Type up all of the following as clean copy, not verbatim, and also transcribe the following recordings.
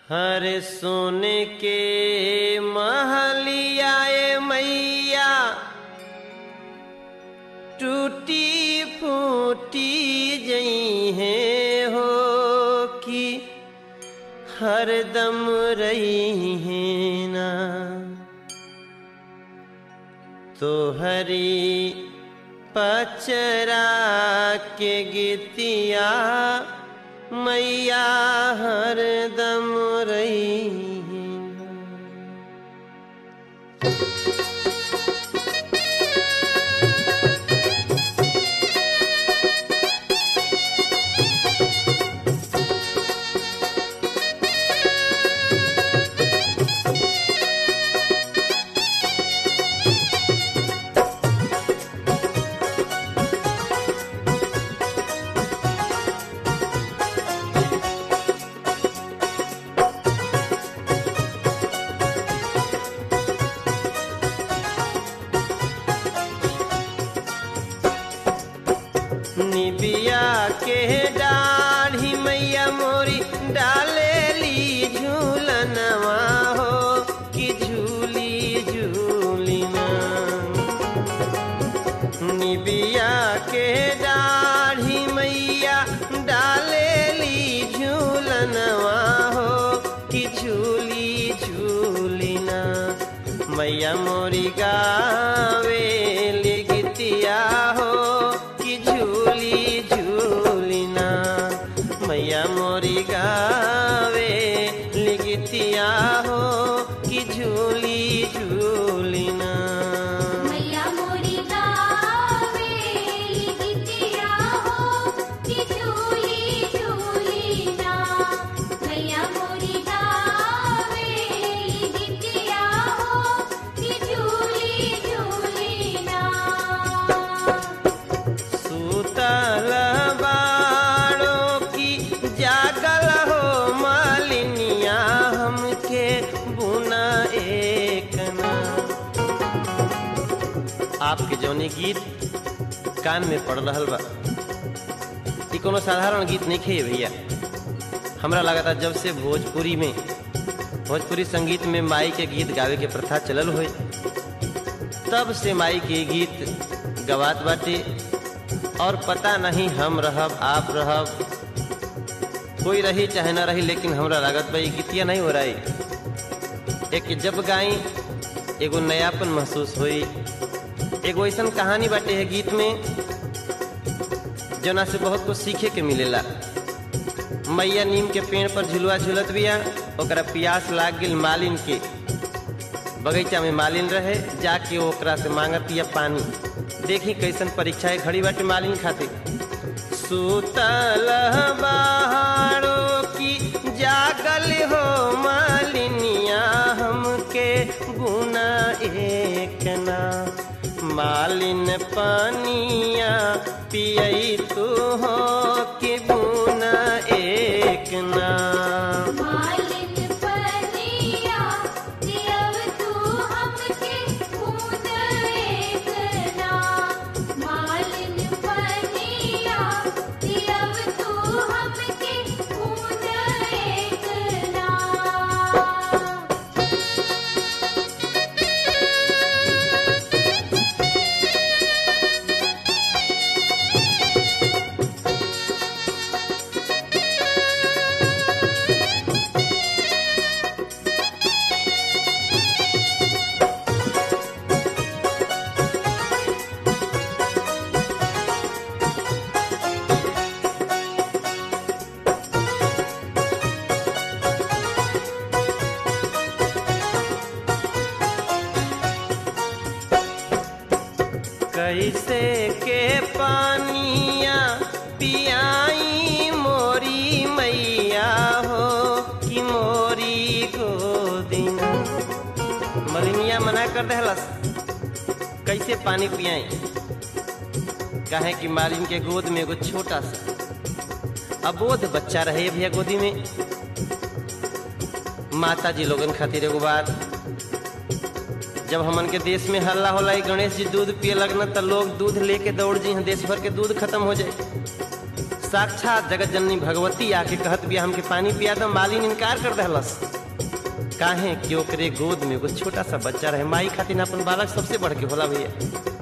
हर सोने के महलिया मैया टूटी फूटी जई है हो कि हरदम रही है ना तो हरी पचरा के गीतिया मैया हरदम रही है ना। निबिया के डाढ़ी मैया मोरी डाले ली झूलनवा हो कि झूली झूली ना। निबिया के डाढ़ी मैया डाले ली झूलनवा हो कि झूली झूली ना। मैया मोरी गावे ली गीतिया हो झूली झूली ना। मैया मोरी गावे लिगितिया हो कि झूली झूली ना। मैया मोरी गावे लिगितिया हो कि झूली झूली ना। मैया मोरी गावे लिगितिया हो कि झूली झूली ना। सूतल बाड़ों की जागल हो मालिनिया हमके बुना एक ना। आपके जौनी गीत कान में पड़ रहल बा ई कोनो साधारण गीत नहीं खे भैया। हमरा लगा जब से भोजपुरी संगीत में माई के गीत गावे के प्रथा चलल होई तब से माई के गीत गवात बाटे। और पता नहीं हम रहब आप रहब कोई रही चाहे ना रही लेकिन हमरा लागत भाई गीतिया नहीं हो रही। एक जब गाई एगो नयापन महसूस हुई। एगो ऐसा कहानी बाटे है गीत में जना से बहुत कुछ सीखे के मिलेला। मैया नीम के पेड़ पर झुलुआ झुलत बिया ओकरा प्यास लाग गेल मालिन के। बगीचा में मालिन रहे जाके ओकरा से मांगतिया पानी। देखी कैसन परीक्षा है घड़ी बाटे मालिन खातिर। सूतल बहारों की जागल हो मालिनिया हमके गुना एक ना। मालिन पानिया पियई तू हो कि गुना एक ना। मालिन पनिया दियव तू हमके खून एक ना। मालिन पनिया दियव तू हमके खून एक ना। कैसे के पानिया पियाई मोरी मैया हो कि मोरी गोदिना। मलिनिया मना कर देहलस कैसे पानी पियाई काहे कि मालिन के गोद में एगो छोटा सा अबोध बच्चा रहे भैया गोदी में। माता जी लोगन खातिर एगो बात जब हमन के देश में हल्ला होला गणेश जी दूध पिए लगना तो लोग दूध लेके दौड़ जी देश भर के दूध खत्म हो जाए। साक्षात जगत जननी भगवती आके कहत बिया हमके पानी पिया दो। मालिन इनकार कर दहलस। काहे कि ओकरे गोद में एगो छोटा सा बच्चा रहे। माई खातिर अपन बालक सबसे बढ़ के होला भैया।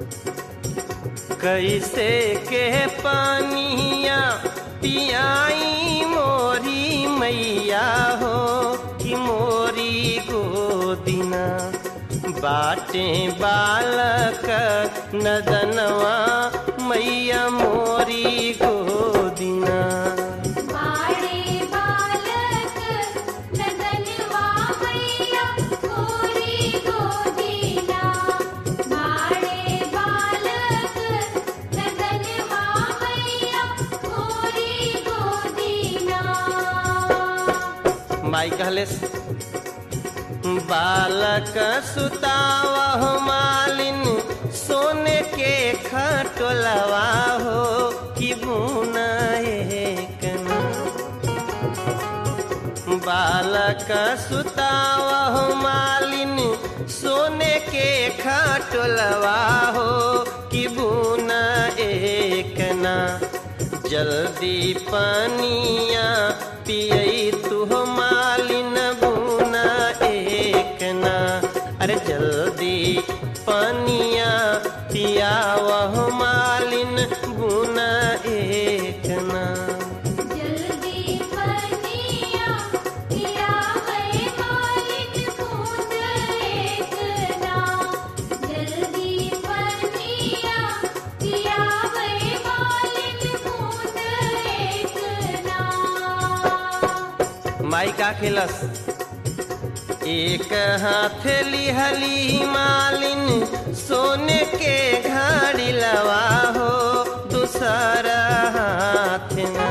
कैसे के पानिया पियाई मोरी मैया हो कि मोरी गोदिना बाटे बालक नदनवा मैया मोरी गोदिना। बाड़े बालक नदनवा मैया मोरी गोदिना। बाड़े बालक नदनवा मैया मोरी गोदिना। माई कहलेस बालक सुतावा मालिन सोने के खटोलवा हो कि बुना एक ना। बालक सुतावा मालिन सोने के खटोलवा हो कि बुना एक ना। जल्दी पानिया पियई तू मालिन बुना एक ना। अरे जल्दी पानिया पियावह मालिन बुना एक ना। जल्दी पनिया पियावे मालिन बूंद एक ना। जल्दी पनिया पियावे मालिन बूंद एक ना। माई का खेलस एक हाथ लिहली मालिन सोने के घड़ी लवा हो दूसरा हाथ ना।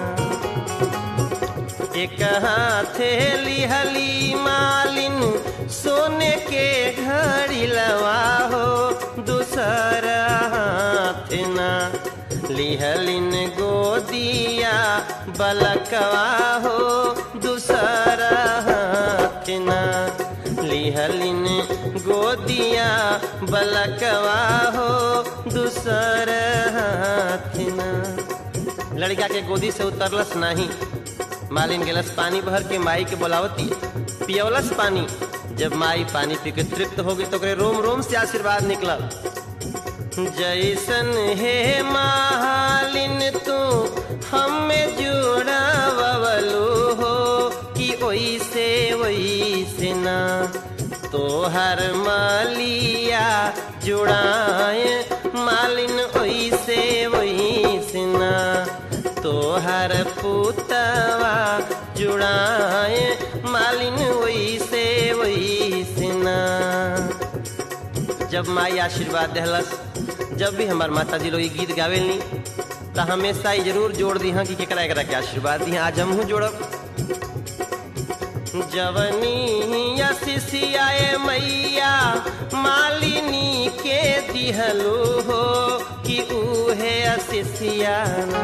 एक हाथ लिहली मालिन सोने के घड़ी लवा हो दूसरा हाथ ना। लिहलिन गोदिया बलकवा हो दूसरा हाथ ना। लिहलिन गोदिया बलकवा हो दूसरा हाथ ना। लड़का के गोदी से उतरलस नहीं। मालिन गेलस पानी भर के माई के बोलावती पियौलस पानी। जब माई पानी पी के तृप्त हो गई तो ओकरे रोम रोम से आशीर्वाद निकलल। जैसन हे मालिन तू हमें जुड़ा बबलू हो कि ओइसे ओइसे ना। तोहर मालिया जुड़ाए मालिन ओइसे ओइसे ना। तोहर पुतवा जुड़ाए मालिन ओइसे ओइसे ना। जब माई आशीर्वाद देहलस, जब भी हमार माता जी लोग ये गीत गावेलनी तो हमेशा ही जरूर जोड़ दी हाँ कि केकरा एकरा के आशीर्वाद दी। आज हम जोड़ब जवनी शिशियाए मैया मालिनी के दिहलो हो कि उहे शिशियाना।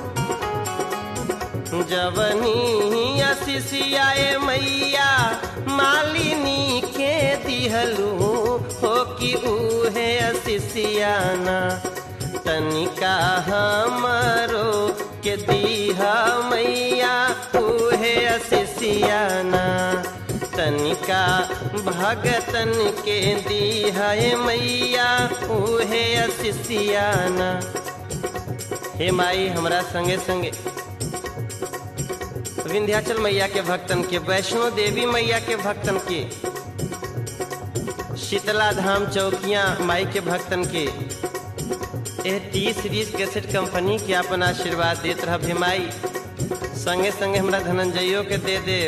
जवनी शिशियाए मैया मालिनी के दिहलो हो कि उहे शिशियाना। तनिका हमरो के दीहा मैया उहे शिशियाना। तनिका भगतन के दीहा मैया उहे शिशियाना। हे माई हमरा संगे संगे विंध्याचल मैया के भक्तन के, वैष्णो देवी मैया के भक्तन के, शीतला धाम चौकियां माई के भक्तन के, यह टी सीरीज कैसेट कंपनी के अपन आशीर्वाद देत रह हे माई। संगे संगे हमरा धनंजयो के दे दे।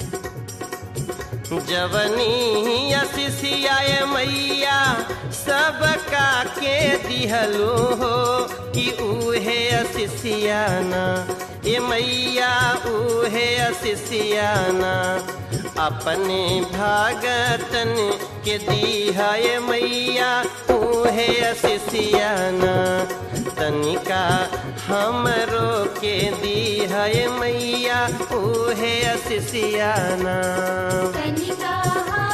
जवनी शिशियाए मैया सबका के दिहलो हो कि उहे शिशियाना। ए मैया उहे शिशियाना। अपने भागतन के दीहा ए मैया उहे शिशियाना। तनिका हमरो के दीहा ए मैया उहे शिशियाना। तनिका